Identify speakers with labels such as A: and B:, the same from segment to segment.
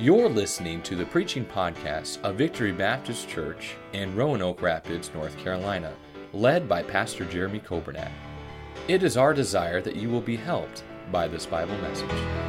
A: You're listening to the preaching podcast of Victory Baptist Church in Roanoke Rapids, North Carolina, led by Pastor Jeremy Coburnack. It is our desire that you will be helped by this Bible message.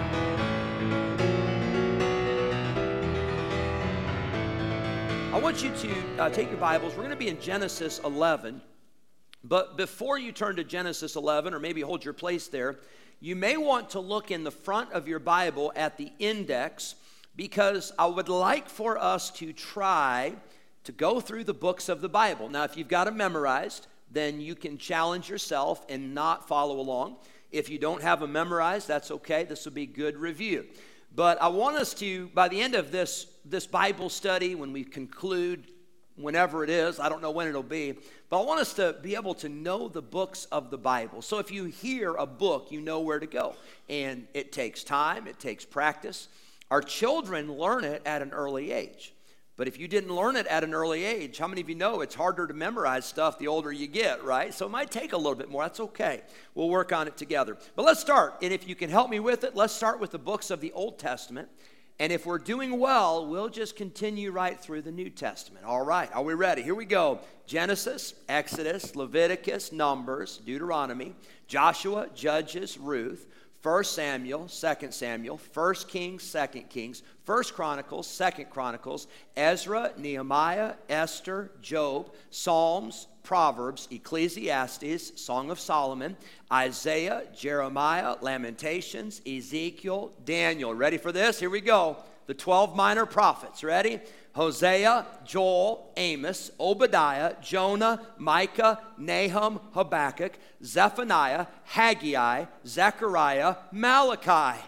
B: I want you to take your Bibles. We're going to be in Genesis 11. But before you turn to Genesis 11, or maybe hold your place there, you may want to look in the front of your Bible at the index, because I would like for us to try to go through the books of the Bible. Now, if you've got them memorized, then you can challenge yourself and not follow along. If you don't have them memorized, that's okay. This will be good review. But I want us to, by the end of this Bible study, when we conclude, whenever it is, I don't know when it'll be, but I want us to be able to know the books of the Bible. So if you hear a book, you know where to go. And it takes time, it takes practice. Our children learn it at an early age. But if you didn't learn it at an early age, how many of you know it's harder to memorize stuff the older you get, right? So it might take a little bit more. That's okay. We'll work on it together. But let's start. And if you can help me with it, let's start with the books of the Old Testament. And if we're doing well, we'll just continue right through the New Testament. All right, are we ready? Here we go. Genesis, Exodus, Leviticus, Numbers, Deuteronomy, Joshua, Judges, Ruth, 1 Samuel, 2 Samuel, 1 Kings, 2 Kings, 1 Chronicles, 2 Chronicles, Ezra, Nehemiah, Esther, Job, Psalms, Proverbs, Ecclesiastes, Song of Solomon, Isaiah, Jeremiah, Lamentations, Ezekiel, Daniel. Ready for this? Here we go. The 12 minor prophets. Ready? Hosea, Joel, Amos, Obadiah, Jonah, Micah, Nahum, Habakkuk, Zephaniah, Haggai, Zechariah, Malachi.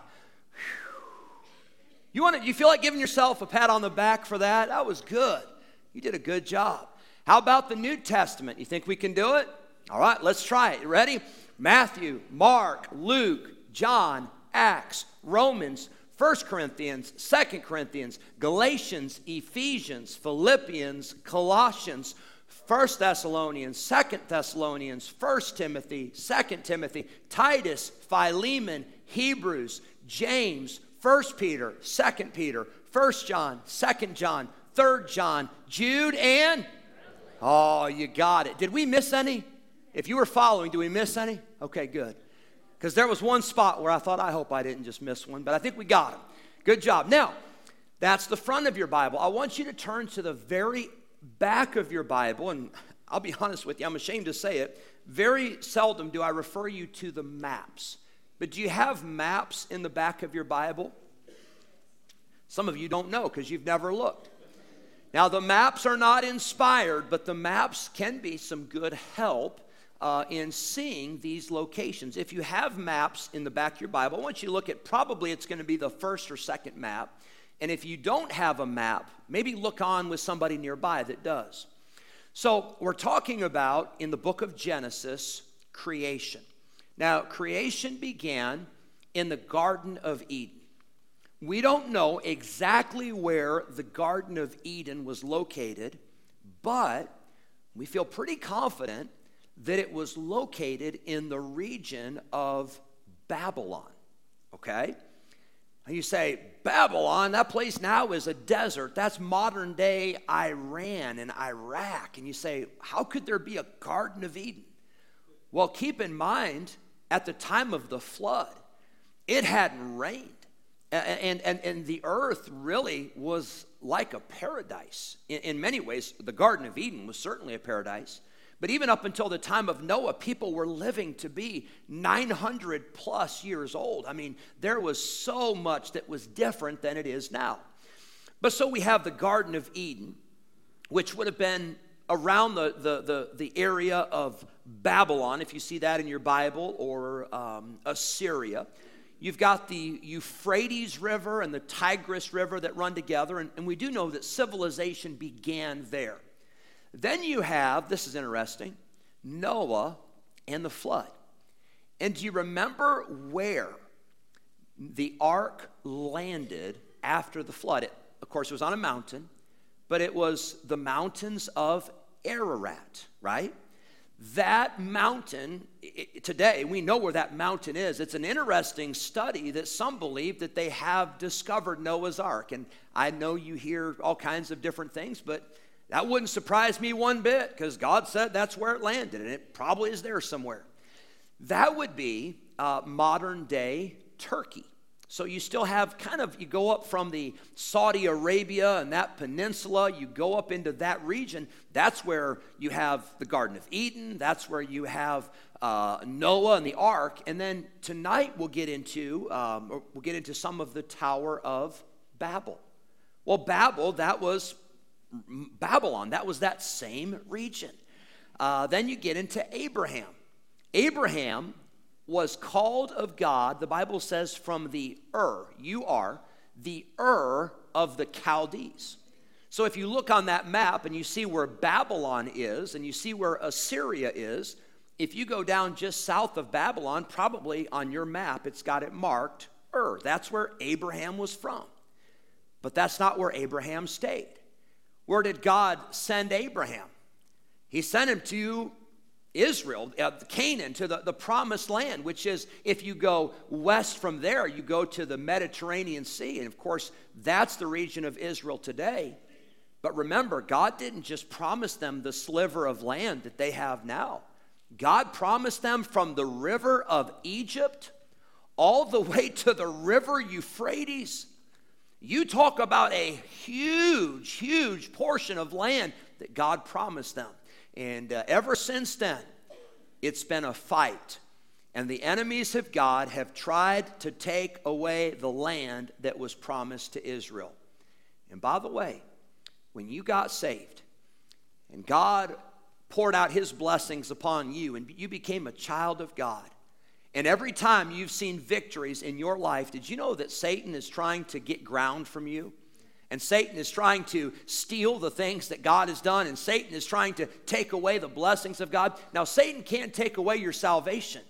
B: You feel like giving yourself a pat on the back for that? That was good. You did a good job. How about the New Testament? You think we can do it? All right, let's try it. You ready? Matthew, Mark, Luke, John, Acts, Romans, 1 Corinthians, 2 Corinthians, Galatians, Ephesians, Philippians, Colossians, 1 Thessalonians, 2 Thessalonians, 1 Timothy, 2 Timothy, Titus, Philemon, Hebrews, James, 1 Peter, 2 Peter, 1 John, 2 John, 3 John, Jude, and... Oh, you got it. Did we miss any? If you were following, did we miss any? Okay, good. Because there was one spot where I thought, I hope I didn't just miss one, but I think we got it. Good job. Now, that's the front of your Bible. I want you to turn to the very back of your Bible, and I'll be honest with you, I'm ashamed to say it. Very seldom do I refer you to the maps. But do you have maps in the back of your Bible? Some of you don't know because you've never looked. Now, the maps are not inspired, but the maps can be some good help in seeing these locations. If you have maps in the back of your Bible, I want you to look at, probably it's going to be the first or second map. And if you don't have a map, maybe look on with somebody nearby that does. So we're talking about, in the book of Genesis, creation. Now, creation began in the Garden of Eden. We don't know exactly where the Garden of Eden was located, but we feel pretty confident that it was located in the region of Babylon, okay? And you say, Babylon, that place now is a desert. That's modern-day Iran and Iraq. And you say, how could there be a Garden of Eden? Well, keep in mind, at the time of the flood, it hadn't rained. And the earth really was like a paradise. In many ways, the Garden of Eden was certainly a paradise. But even up until the time of Noah, people were living to be 900 plus years old. I mean, there was so much that was different than it is now. But so we have the Garden of Eden, which would have been around the area of Babylon, if you see that in your Bible, or Assyria. You've got the Euphrates River and the Tigris River that run together, and we do know that civilization began there. Then you have, this is interesting, Noah and the flood. And do you remember where the ark landed after the flood? Of course, it was on a mountain, but it was the mountains of Ararat, right? That mountain, today, we know where that mountain is. It's an interesting study that some believe that they have discovered Noah's Ark. And I know you hear all kinds of different things, but that wouldn't surprise me one bit, because God said that's where it landed, and it probably is there somewhere. That would be modern day Turkey. So you still have you go up from the Saudi Arabia and that peninsula, you go up into that region. That's where you have the Garden of Eden. That's where you have Noah and the Ark. And then tonight we'll get into some of the Tower of Babel. Well, Babel, that was Babylon. That was that same region. Then you get into Abraham. Abraham was called of God, the Bible says, from the you are the of the Chaldees. So if you look on that map and you see where Babylon is and you see where Assyria is, if you go down just south of Babylon, probably on your map it's got it marked That's where Abraham was from. But that's not where Abraham stayed. Where did God send Abraham? He sent him to Israel, Canaan, to the promised land, which is, if you go west from there, you go to the Mediterranean Sea. And of course, that's the region of Israel today. But remember, God didn't just promise them the sliver of land that they have now. God promised them from the river of Egypt all the way to the river Euphrates. You talk about a huge, huge portion of land that God promised them. And ever since then, it's been a fight. And the enemies of God have tried to take away the land that was promised to Israel. And by the way, when you got saved and God poured out his blessings upon you and you became a child of God, and every time you've seen victories in your life, did you know that Satan is trying to get ground from you? And Satan is trying to steal the things that God has done. And Satan is trying to take away the blessings of God. Now, Satan can't take away your salvation.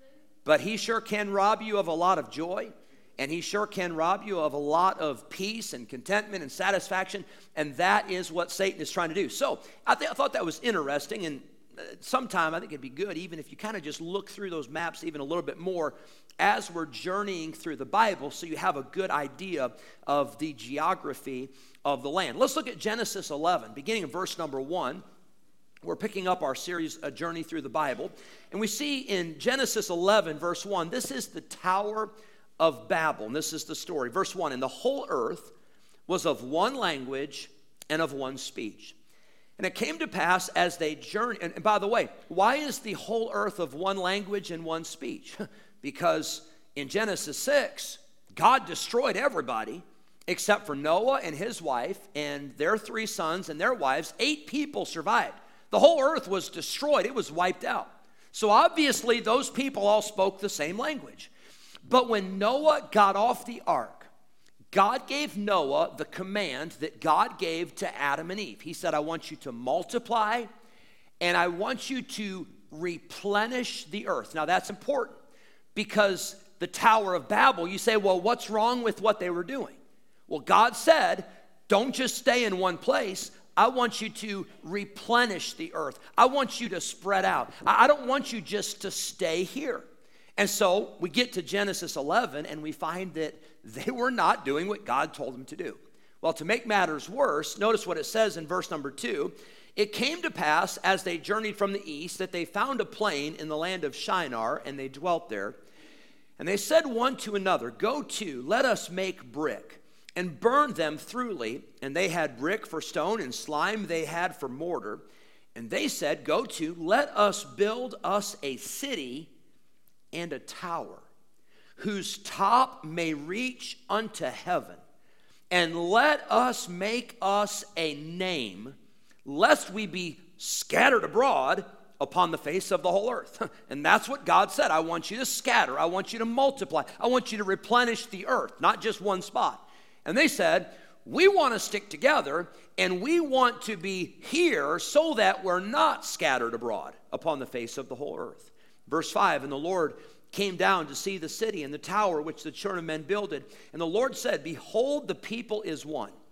B: But he sure can rob you of a lot of joy. And he sure can rob you of a lot of peace and contentment and satisfaction. And that is what Satan is trying to do. So I thought that was interesting. And sometime I think it'd be good, even if you kind of just look through those maps even a little bit more as we're journeying through the Bible, so you have a good idea of the geography of the land. Let's look at Genesis 11, beginning in verse number 1. We're picking up our series, A Journey Through the Bible. And we see in Genesis 11, verse 1, this is the Tower of Babel. And this is the story. Verse 1, and the whole earth was of one language and of one speech. And it came to pass as they journeyed, and by the way, why is the whole earth of one language and one speech? Because in Genesis 6, God destroyed everybody except for Noah and his wife and their 3 sons and their wives. 8 people survived. The whole earth was destroyed. It was wiped out. So obviously those people all spoke the same language. But when Noah got off the ark, God gave Noah the command that God gave to Adam and Eve. He said, I want you to multiply and I want you to replenish the earth. Now that's important because the Tower of Babel, you say, well, what's wrong with what they were doing? Well, God said, don't just stay in one place. I want you to replenish the earth. I want you to spread out. I don't want you just to stay here. And so we get to Genesis 11 and we find that they were not doing what God told them to do. Well, to make matters worse, notice what it says in verse number 2. It came to pass as they journeyed from the east that they found a plain in the land of Shinar, and they dwelt there. And they said one to another, go to, let us make brick, and burn them thoroughly. And they had brick for stone, and slime they had for mortar. And they said, go to, let us build us a city and a tower, whose top may reach unto heaven. And let us make us a name, lest we be scattered abroad upon the face of the whole earth. And that's what God said. I want you to scatter. I want you to multiply. I want you to replenish the earth, not just one spot. And they said, we want to stick together, and we want to be here so that we're not scattered abroad upon the face of the whole earth. Verse 5, and the Lord came down to see the city and the tower which the children of men builded. And the Lord said, behold, the people is one.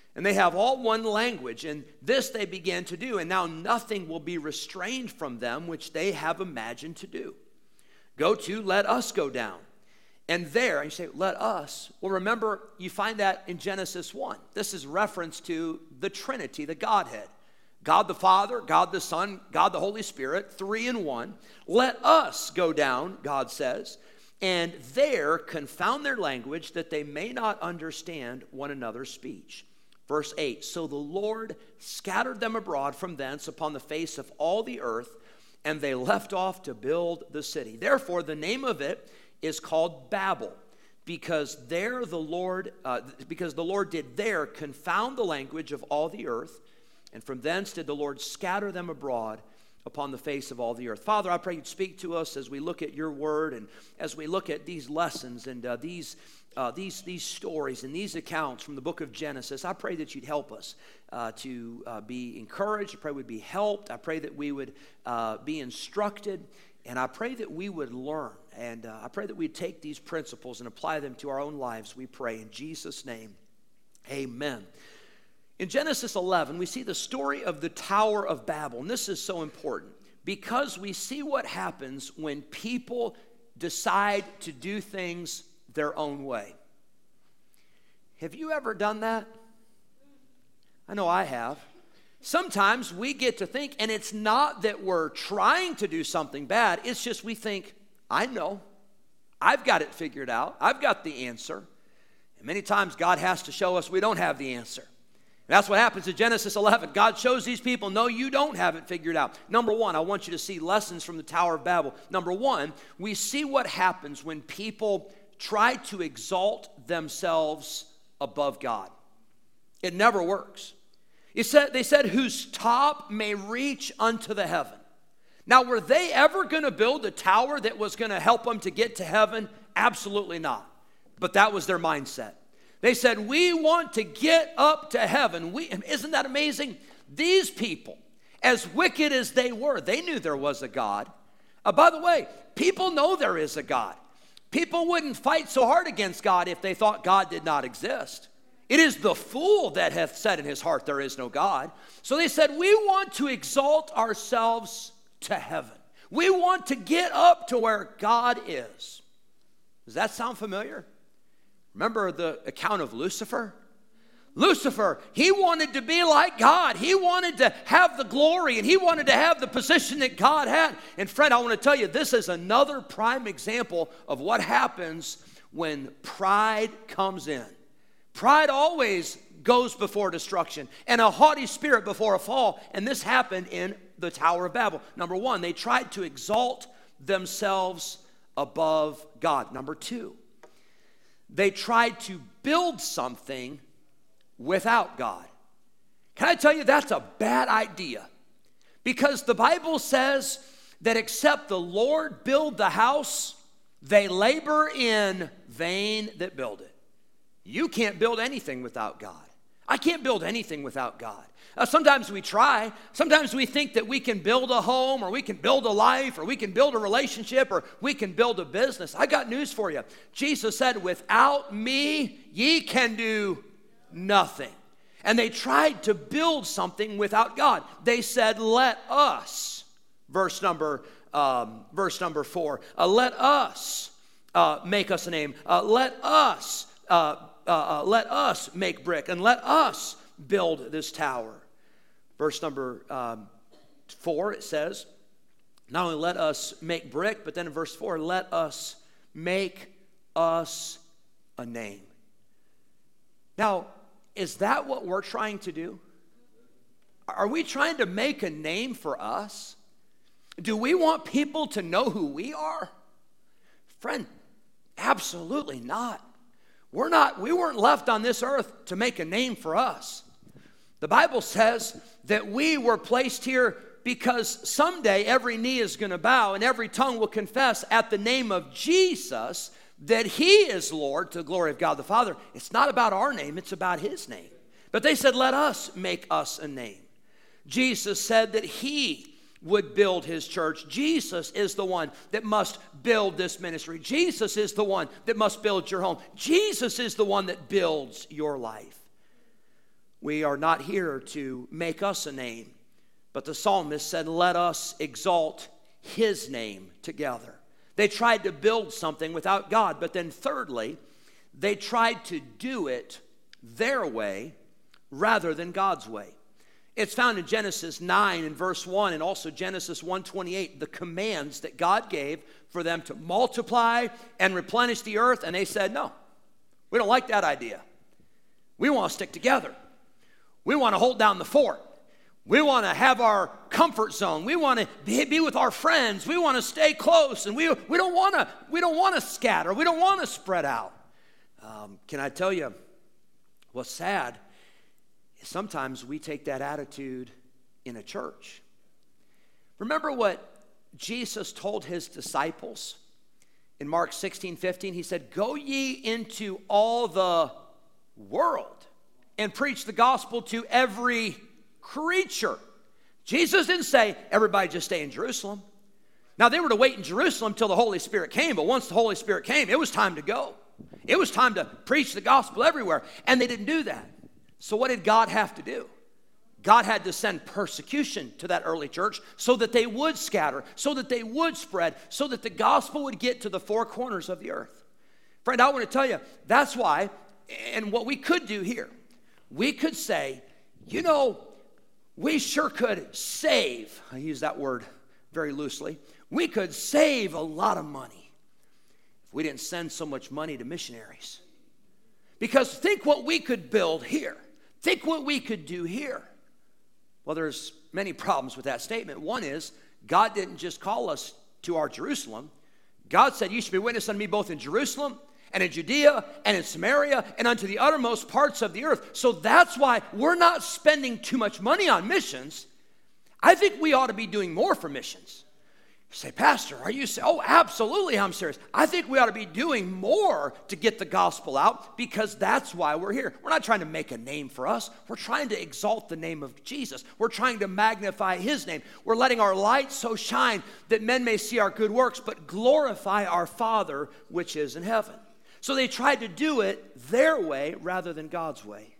B: And they have all one language, and this they began to do, and now nothing will be restrained from them which they have imagined to do. Go to, let us go down. And there, and you say, let us. Well, remember, you find that in Genesis 1. This is reference to the Trinity, the Godhead. God the Father, God the Son, God the Holy Spirit, 3 in 1. Let us go down, God says, and there confound their language that they may not understand one another's speech. Verse 8, so the Lord scattered them abroad from thence upon the face of all the earth, and they left off to build the city. Therefore, the name of it is called Babel, because the Lord did there confound the language of all the earth, and from thence did the Lord scatter them abroad upon the face of all the earth. Father, I pray you'd speak to us as we look at your word and as we look at these lessons and these stories and these accounts from the book of Genesis. I pray that you'd help us to be encouraged. I pray we'd be helped. I pray that we would be instructed. And I pray that we would learn. And I pray that we'd take these principles and apply them to our own lives, we pray. In Jesus' name, amen. In Genesis 11, we see the story of the Tower of Babel. And this is so important because we see what happens when people decide to do things their own way. Have you ever done that? I know I have. Sometimes we get to think, and it's not that we're trying to do something bad, it's just we think, I know, I've got it figured out, I've got the answer. And many times God has to show us we don't have the answer. And that's what happens in Genesis 11. God shows these people, no, you don't have it figured out. Number one, I want you to see lessons from the Tower of Babel. Number one, we see what happens when people try to exalt themselves above God. It never works. They said, whose top may reach unto the heaven. Now, were they ever going to build a tower that was going to help them to get to heaven? Absolutely not. But that was their mindset. They said, we want to get up to heaven. Isn't that amazing? These people, as wicked as they were, they knew there was a God. By the way, people know there is a God. People wouldn't fight so hard against God if they thought God did not exist. It is the fool that hath said in his heart, there is no God. So they said, we want to exalt ourselves to heaven. We want to get up to where God is. Does that sound familiar? Remember the account of Lucifer? Lucifer, he wanted to be like God. He wanted to have the glory, and he wanted to have the position that God had. And friend, I want to tell you, this is another prime example of what happens when pride comes in. Pride always goes before destruction, and a haughty spirit before a fall. And this happened in the Tower of Babel. Number one, they tried to exalt themselves above God. Number two, they tried to build something without God. Can I tell you, that's a bad idea? Because the Bible says that except the Lord build the house, they labor in vain that build it. You can't build anything without God. I can't build anything without God. Sometimes we try. Sometimes we think that we can build a home, or we can build a life, or we can build a relationship, or we can build a business. I got news for you. Jesus said, without me, ye can do nothing. And they tried to build something without God. They said, let us, verse number 4, let us make us a name. Let us make brick, and let us build this tower. Verse number 4, it says, not only let us make brick, but then in verse 4, let us make us a name. Now, is that what we're trying to do? Are we trying to make a name for us? Do we want people to know who we are? Friend, absolutely not. We weren't left on this earth to make a name for us. The Bible says that we were placed here because someday every knee is going to bow and every tongue will confess at the name of Jesus that he is Lord to the glory of God the Father. It's not about our name, it's about his name. But they said, let us make us a name. Jesus said that he would build his church. Jesus is the one that must build this ministry. Jesus is the one that must build your home. Jesus is the one that builds your life. We are not here to make us a name, but the psalmist said, let us exalt his name together. They tried to build something without God, but then thirdly, they tried to do it their way rather than God's way. It's found in Genesis 9 and verse 1 and also Genesis 1:28, the commands that God gave for them to multiply and replenish the earth, and they said, no, we don't like that idea. We want to stick together. We want to hold down the fort. We want to have our comfort zone. We want to be with our friends. We want to stay close, and we don't want to scatter. We don't want to spread out. Can I tell you what's sad is sometimes we take that attitude in a church. Remember what Jesus told his disciples in Mark 16:15? He said, "Go ye into all the world and preach the gospel to every creature." Jesus didn't say, everybody just stay in Jerusalem. Now, they were to wait in Jerusalem till the Holy Spirit came, but once the Holy Spirit came, it was time to go. It was time to preach the gospel everywhere, and they didn't do that. So what did God have to do? God had to send persecution to that early church so that they would scatter, so that they would spread, so that the gospel would get to the four corners of the earth. Friend, I want to tell you, that's why, and what we could do here, we could say, you know, we sure could save, I use that word very loosely, we could save a lot of money if we didn't send so much money to missionaries. Because think what we could build here. Think what we could do here. Well, there's many problems with that statement. One is, God didn't just call us to our Jerusalem. God said, you should be witness unto me both in Jerusalem and in Judea and in Samaria and unto the uttermost parts of the earth. So that's why we're not spending too much money on missions. I think we ought to be doing more for missions. You say, Pastor, are you saying? Oh, absolutely, I'm serious. I think we ought to be doing more to get the gospel out because that's why we're here. We're not trying to make a name for us. We're trying to exalt the name of Jesus. We're trying to magnify his name. We're letting our light so shine that men may see our good works, but glorify our Father which is in heaven. So they tried to do it their way rather than God's way.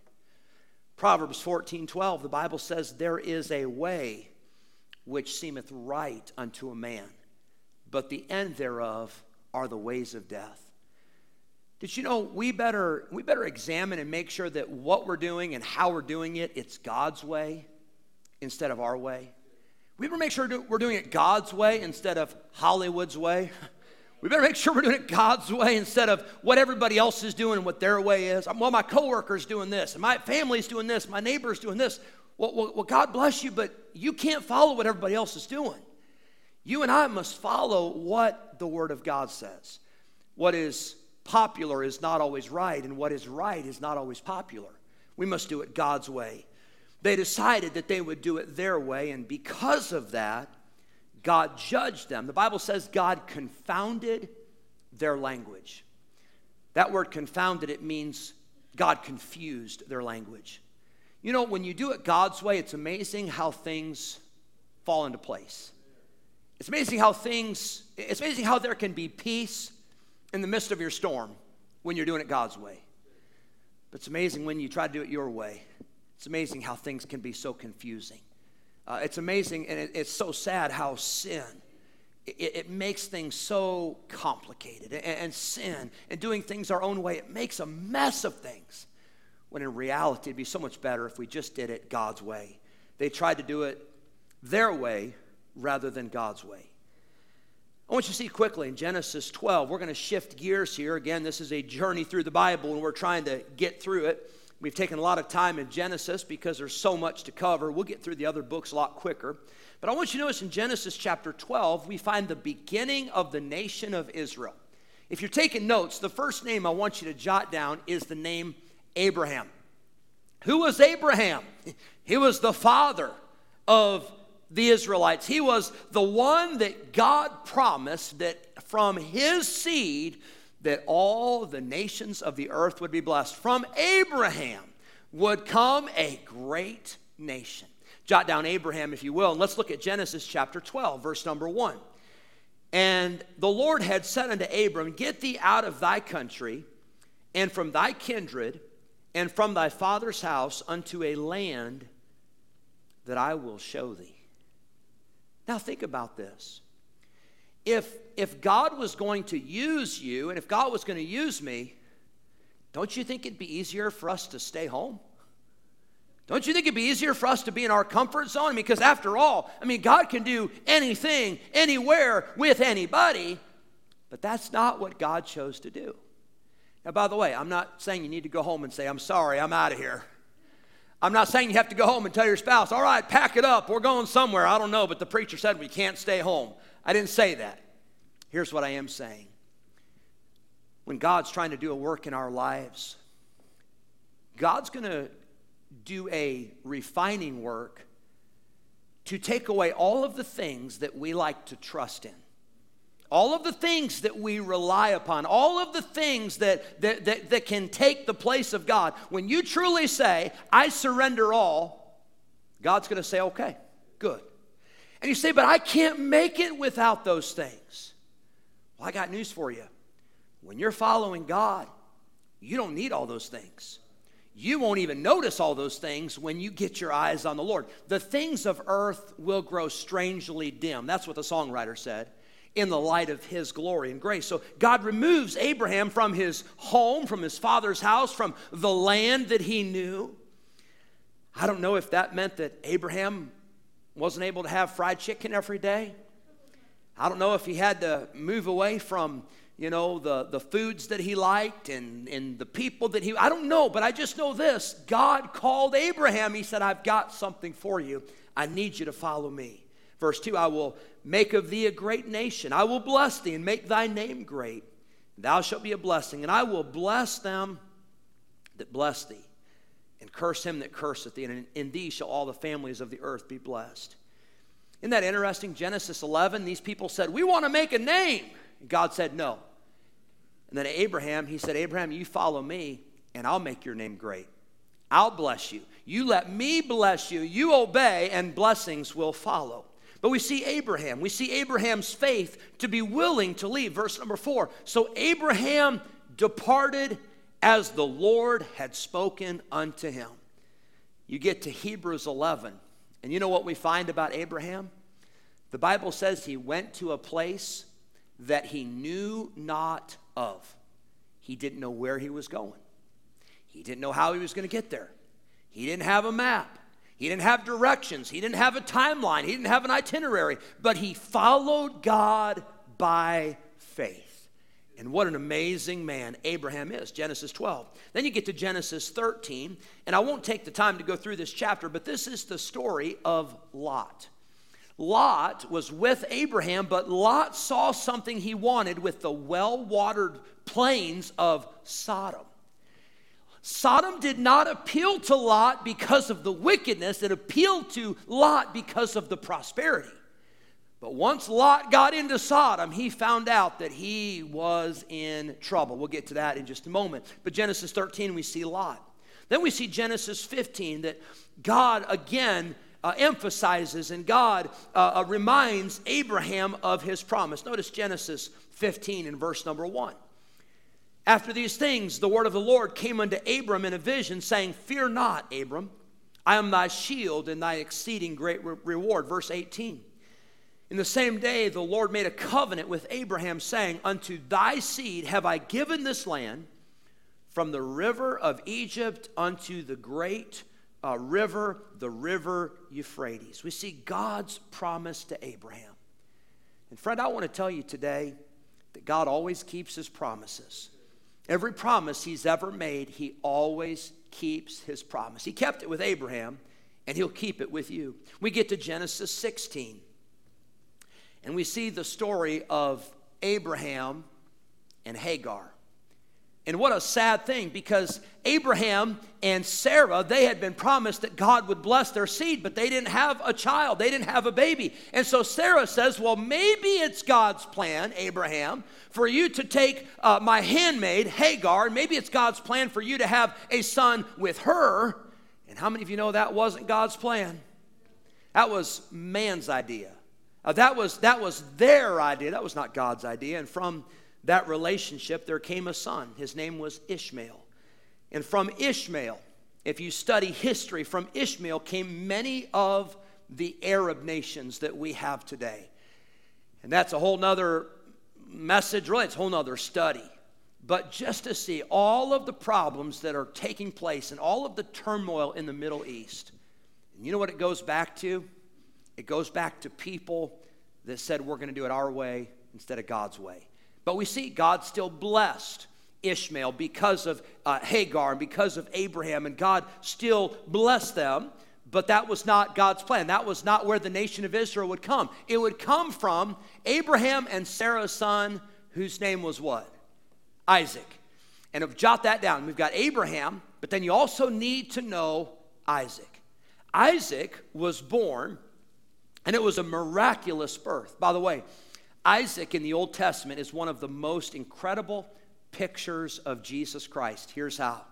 B: Proverbs 14:12, the Bible says, there is a way which seemeth right unto a man, but the end thereof are the ways of death. Did you know we better examine and make sure that what we're doing and how we're doing it, it's God's way instead of our way? We better make sure we're doing it God's way instead of Hollywood's way. We better make sure we're doing it God's way instead of what everybody else is doing and what their way is. Well, my coworker's doing this, and my family's doing this, my neighbor's doing this. Well, God bless you, but you can't follow what everybody else is doing. You and I must follow what the Word of God says. What is popular is not always right, and what is right is not always popular. We must do it God's way. They decided that they would do it their way, and because of that, God judged them. The Bible says God confounded their language. That word confounded, it means God confused their language. You know, when you do it God's way, it's amazing how things fall into place. It's amazing how there can be peace in the midst of your storm when you're doing it God's way. But it's amazing when you try to do it your way. It's amazing how things can be so confusing. It's amazing, and it's so sad how sin, it makes things so complicated. And sin and doing things our own way, it makes a mess of things. When in reality, it'd be so much better if we just did it God's way. They tried to do it their way rather than God's way. I want you to see quickly in Genesis 12, we're going to shift gears here. Again, this is a journey through the Bible, and we're trying to get through it. We've taken a lot of time in Genesis because there's so much to cover. We'll get through the other books a lot quicker. But I want you to notice in Genesis chapter 12, we find the beginning of the nation of Israel. If you're taking notes, the first name I want you to jot down is the name Abraham. Who was Abraham? He was the father of the Israelites. He was the one that God promised that from his seed that all the nations of the earth would be blessed. From Abraham would come a great nation. Jot down Abraham if you will, and let's look at Genesis chapter 12, verse number 1. And the Lord had said unto Abram, get thee out of thy country and from thy kindred and from thy father's house unto a land that I will show thee. Now think about this. If God was going to use you, and if God was going to use me, don't you think it'd be easier for us to stay home? Don't you think it'd be easier for us to be in our comfort zone? Because after all, God can do anything, anywhere, with anybody, but that's not what God chose to do. Now, by the way, I'm not saying you need to go home and say, I'm sorry, I'm out of here. I'm not saying you have to go home and tell your spouse, all right, pack it up, we're going somewhere. I don't know, but the preacher said we can't stay home. I didn't say that. Here's what I am saying. When God's trying to do a work in our lives, God's going to do a refining work to take away all of the things that we like to trust in. All of the things that we rely upon, all of the things that can take the place of God. When you truly say, I surrender all, God's going to say, okay, good. And you say, but I can't make it without those things. Well, I got news for you. When you're following God, you don't need all those things. You won't even notice all those things when you get your eyes on the Lord. The things of earth will grow strangely dim. That's what the songwriter said. In the light of his glory and grace. So God removes Abraham from his home, from his father's house, from the land that he knew. I don't know if that meant that Abraham wasn't able to have fried chicken every day. I don't know if he had to move away from, the foods that he liked and the people that I don't know, but I just know this. God called Abraham. He said, I've got something for you. I need you to follow me. Verse 2, I will make of thee a great nation. I will bless thee and make thy name great. Thou shalt be a blessing, and I will bless them that bless thee, and curse him that curseth thee, and in thee shall all the families of the earth be blessed. Isn't that interesting? Genesis 11, these people said, we want to make a name. And God said, no. And then Abraham, he said, Abraham, you follow me, and I'll make your name great. I'll bless you. You let me bless you. You obey, and blessings will follow. But we see Abraham's faith to be willing to leave. Verse number 4. So Abraham departed as the Lord had spoken unto him. You get to Hebrews 11. And you know what we find about Abraham? The Bible says he went to a place that he knew not of. He didn't know where he was going. He didn't know how he was going to get there. He didn't have a map. He didn't have directions. He didn't have a timeline. He didn't have an itinerary. But he followed God by faith. And what an amazing man Abraham is. Genesis 12. Then you get to Genesis 13. And I won't take the time to go through this chapter, but this is the story of Lot. Lot was with Abraham, but Lot saw something he wanted with the well-watered plains of Sodom. Sodom did not appeal to Lot because of the wickedness. It appealed to Lot because of the prosperity. But once Lot got into Sodom, he found out that he was in trouble. We'll get to that in just a moment. But Genesis 13, we see Lot. Then we see Genesis 15, that God again emphasizes and God reminds Abraham of his promise. Notice Genesis 15 in verse number 1. After these things, the word of the Lord came unto Abram in a vision, saying, Fear not, Abram, I am thy shield and thy exceeding great reward. Verse 18. In the same day, the Lord made a covenant with Abraham, saying, Unto thy seed have I given this land, from the river of Egypt unto the great river, the river Euphrates. We see God's promise to Abraham. And friend, I want to tell you today that God always keeps his promises. Every promise he's ever made, he always keeps his promise. He kept it with Abraham, and he'll keep it with you. We get to Genesis 16, and we see the story of Abraham and Hagar. And what a sad thing, because Abraham and Sarah, they had been promised that God would bless their seed, but they didn't have a child. They didn't have a baby. And so Sarah says, well, maybe it's God's plan, Abraham, for you to take my handmaid, Hagar, and maybe it's God's plan for you to have a son with her. And how many of you know that wasn't God's plan? That was man's idea. That was their idea. That was not God's idea. And from that relationship, there came a son. His name was Ishmael. And from Ishmael, if you study history, from Ishmael came many of the Arab nations that we have today. And that's a whole nother message, really, it's a whole nother study. But just to see all of the problems that are taking place and all of the turmoil in the Middle East. And you know what it goes back to? It goes back to people that said we're going to do it our way instead of God's way. But we see God still blessed Ishmael because of Hagar and because of Abraham, and God still blessed them, but that was not God's plan. That was not where the nation of Israel would come. It would come from Abraham and Sarah's son, whose name was what? Isaac. And jot that down. We've got Abraham, but then you also need to know Isaac. Isaac was born, and it was a miraculous birth. By the way, Isaac in the Old Testament is one of the most incredible pictures of Jesus Christ. Here's how.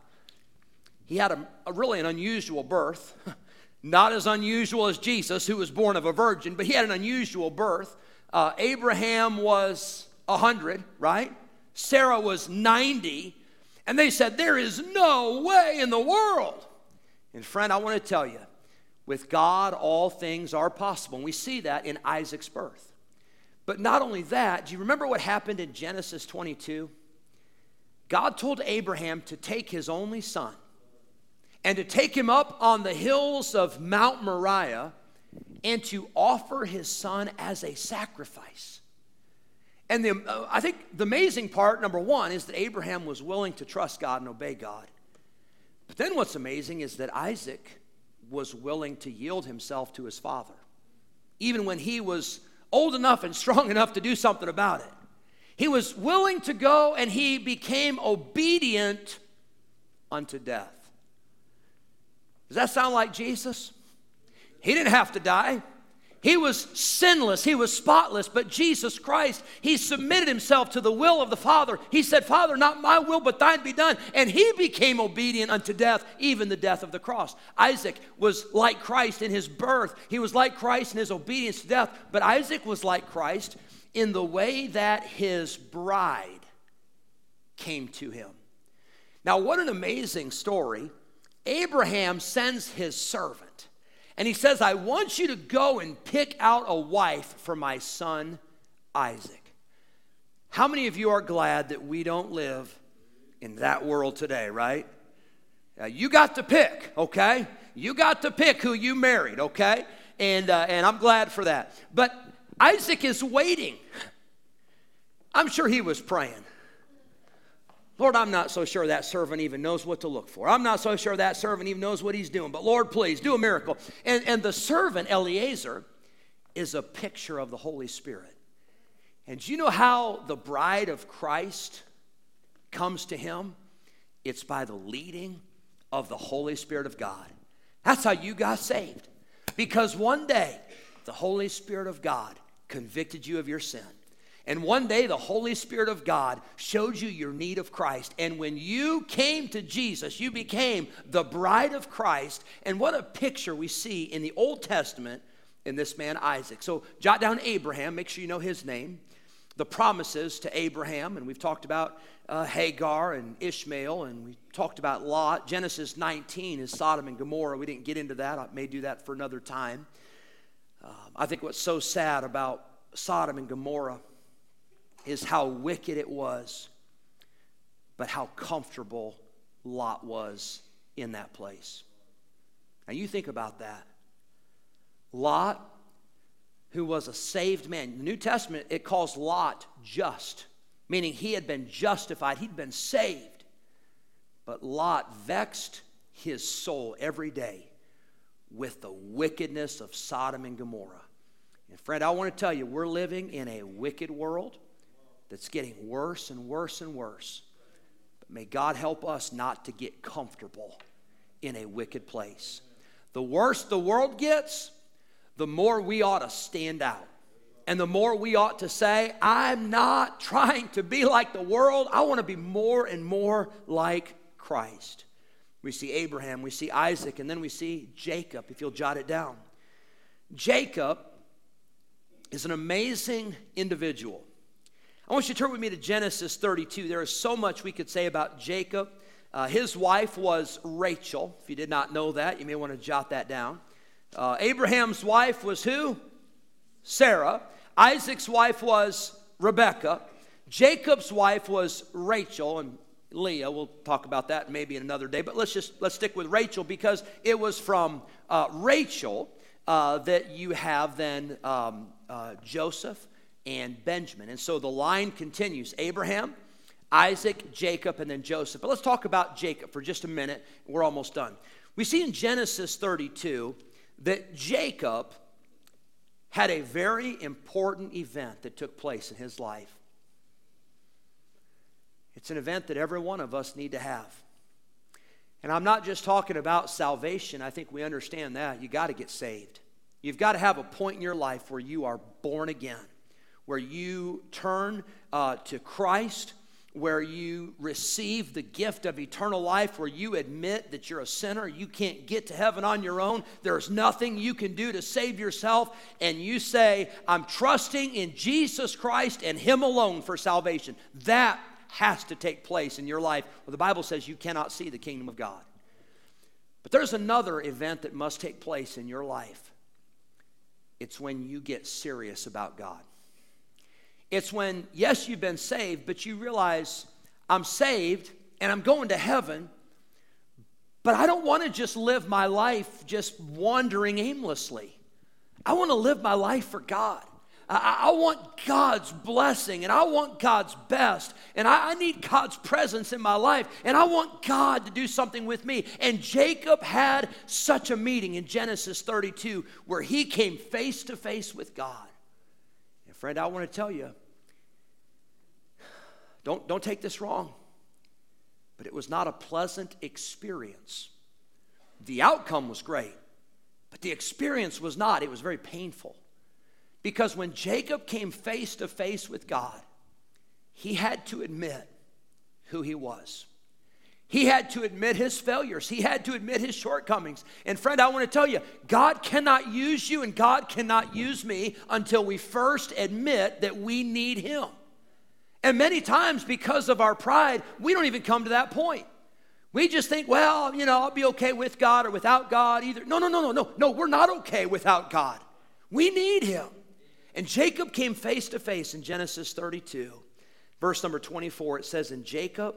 B: He had a really an unusual birth. Not as unusual as Jesus, who was born of a virgin, but he had an unusual birth. Abraham was 100, right? Sarah was 90. And they said, there is no way in the world. And friend, I want to tell you, with God, all things are possible. And we see that in Isaac's birth. But not only that, do you remember what happened in Genesis 22? God told Abraham to take his only son and to take him up on the hills of Mount Moriah and to offer his son as a sacrifice. And I think the amazing part, number one, is that Abraham was willing to trust God and obey God. But then what's amazing is that Isaac was willing to yield himself to his father, even when he was old enough and strong enough to do something about it. He was willing to go, and he became obedient unto death. Does that sound like Jesus? He didn't have to die. He was sinless. He was spotless. But Jesus Christ, he submitted himself to the will of the Father. He said, Father, not my will, but thine be done. And he became obedient unto death, even the death of the cross. Isaac was like Christ in his birth. He was like Christ in his obedience to death. But Isaac was like Christ in the way that his bride came to him. Now, what an amazing story. Abraham sends his servant, and he says, I want you to go and pick out a wife for my son Isaac. How many of you are glad that we don't live in that world today, right? You got to pick, okay? You got to pick who you married, okay? And I'm glad for that. But Isaac is waiting. I'm sure he was praying. Lord, I'm not so sure that servant even knows what to look for. I'm not so sure that servant even knows what he's doing. But Lord, please, do a miracle. And the servant, Eliezer, is a picture of the Holy Spirit. And do you know how the bride of Christ comes to him? It's by the leading of the Holy Spirit of God. That's how you got saved. Because one day, the Holy Spirit of God convicted you of your sin. And one day, the Holy Spirit of God showed you your need of Christ. And when you came to Jesus, you became the bride of Christ. And what a picture we see in the Old Testament in this man Isaac. So jot down Abraham. Make sure you know his name. The promises to Abraham. And we've talked about Hagar and Ishmael. And we talked about Lot. Genesis 19 is Sodom and Gomorrah. We didn't get into that. I may do that for another time. I think what's so sad about Sodom and Gomorrah is how wicked it was, but how comfortable Lot was in that place. Now you think about that. Lot, who was a saved man. The New Testament, it calls Lot just, meaning he had been justified, he'd been saved. But Lot vexed his soul every day with the wickedness of Sodom and Gomorrah. And friend, I want to tell you, we're living in a wicked world that's getting worse and worse and worse. But may God help us not to get comfortable in a wicked place. The worse the world gets, the more we ought to stand out. And the more we ought to say, I'm not trying to be like the world. I want to be more and more like Christ. We see Abraham, we see Isaac, and then we see Jacob, if you'll jot it down. Jacob is an amazing individual. I want you to turn with me to Genesis 32. There is so much we could say about Jacob. His wife was Rachel. If you did not know that, you may want to jot that down. Abraham's wife was who? Sarah. Isaac's wife was Rebekah. Jacob's wife was Rachel, and Leah. We'll talk about that maybe in another day, but let's stick with Rachel, because it was from Rachel that you have then Joseph and Benjamin. And so the line continues: Abraham, Isaac, Jacob, and then Joseph. But let's talk about Jacob for just a minute. We're almost done. We see in Genesis 32 that Jacob had a very important event that took place in his life. It's an event that every one of us need to have. And I'm not just talking about salvation. I think we understand that. You got to get saved. You've got to have a point in your life where you are born again, where you turn to Christ, where you receive the gift of eternal life, where you admit that you're a sinner, you can't get to heaven on your own, there's nothing you can do to save yourself, and you say, I'm trusting in Jesus Christ and Him alone for salvation. That has to take place in your life, where the Bible says you cannot see the kingdom of God. But there's another event that must take place in your life. It's when you get serious about God. It's when, yes, you've been saved, but you realize, I'm saved and I'm going to heaven, but I don't want to just live my life just wandering aimlessly. I want to live my life for God. I want God's blessing, and I want God's best, and I need God's presence in my life, and I want God to do something with me. And Jacob had such a meeting in Genesis 32 where he came face to face with God. And friend, I want to tell you, don't take this wrong, but it was not a pleasant experience. The outcome was great, but the experience was not. It was very painful. Because when Jacob came face to face with God, he had to admit who he was. He had to admit his failures. He had to admit his shortcomings. And friend, I want to tell you, God cannot use you and God cannot use me until we first admit that we need Him. And many times, because of our pride, we don't even come to that point. We just think, well, I'll be okay with God or without God either. No, we're not okay without God. We need Him. And Jacob came face to face in Genesis 32. Verse number 24, it says, and Jacob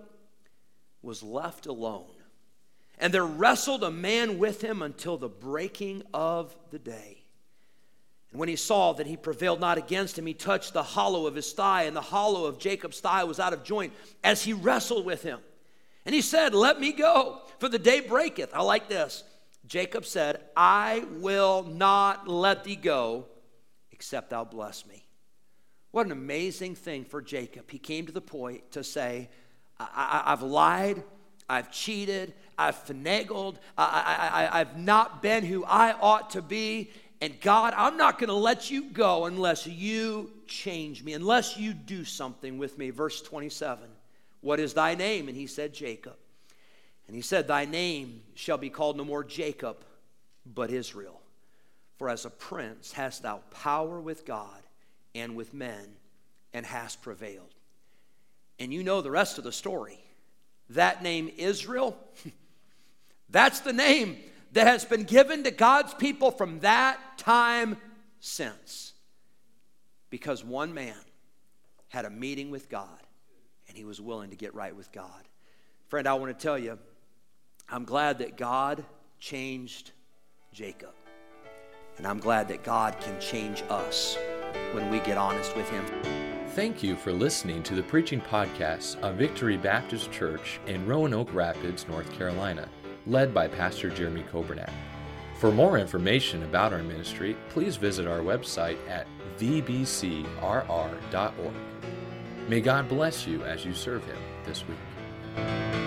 B: was left alone, and there wrestled a man with him until the breaking of the day. And when he saw that he prevailed not against him, he touched the hollow of his thigh, and the hollow of Jacob's thigh was out of joint as he wrestled with him. And he said, let me go, for the day breaketh. I like this. Jacob said, I will not let thee go, except thou bless me. What an amazing thing for Jacob. He came to the point to say, I've lied, I've cheated, I've finagled, I've not been who I ought to be, and God, I'm not going to let you go unless you change me, unless you do something with me. Verse 27, what is thy name? And he said, Jacob. And he said, thy name shall be called no more Jacob, but Israel. For as a prince hast thou power with God and with men, and hast prevailed. And you know the rest of the story. That name Israel, that's the name that has been given to God's people from that time since. Because one man had a meeting with God, and he was willing to get right with God. Friend, I want to tell you, I'm glad that God changed Jacob. And I'm glad that God can change us when we get honest with Him.
A: Thank you for listening to the preaching podcast of Victory Baptist Church in Roanoke Rapids, North Carolina, led by Pastor Jeremy Coburnett. For more information about our ministry, please visit our website at vbcrr.org. May God bless you as you serve Him this week.